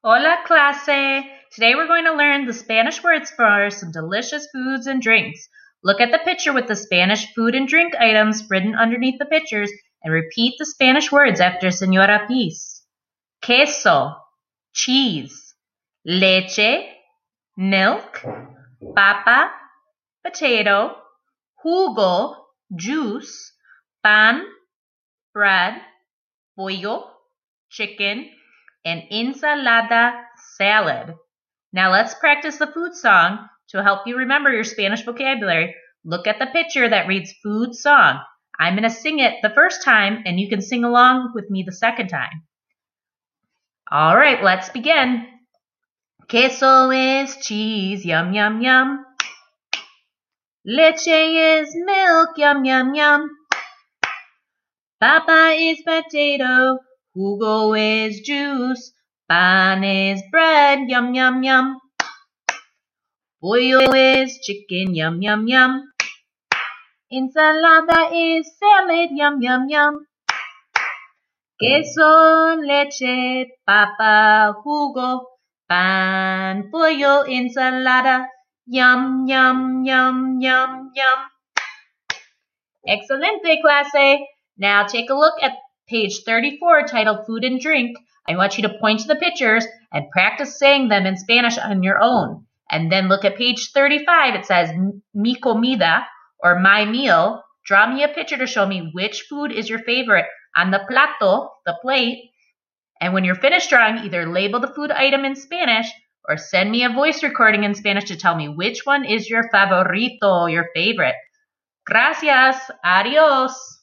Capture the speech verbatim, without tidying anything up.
Hola, clase! Today we're going to learn the Spanish words for some delicious foods and drinks. Look at the picture with the Spanish food and drink items written underneath the pictures and repeat the Spanish words after Señora Peace. Queso, cheese. Leche, milk. Papa, potato. Jugo, juice. Pan, bread. Pollo, chicken. And ensalada, salad. Now let's practice the food song to help you remember your Spanish vocabulary. Look at the picture that reads food song. I'm going to sing it the first time and you can sing along with me the second time. All right, let's begin. Queso is cheese, yum, yum, yum. Leche is milk, yum, yum, yum. Papa is potato. Jugo is juice. Pan is bread, yum, yum, yum. Pollo is chicken, yum, yum, yum. Ensalada is salad, yum, yum, yum. Queso, leche, papa, jugo. Pan, pollo, ensalada, yum, yum, yum, yum, yum. Excelente, clase! Now take a look at page thirty-four titled Food and Drink. I want you to point to the pictures and practice saying them in Spanish on your own. And then look at page thirty-five. It says mi comida or my meal. Draw me a picture to show me which food is your favorite on the plato, the plate. And when you're finished drawing, either label the food item in Spanish or send me a voice recording in Spanish to tell me which one is your favorito, your favorite. Gracias. Adios.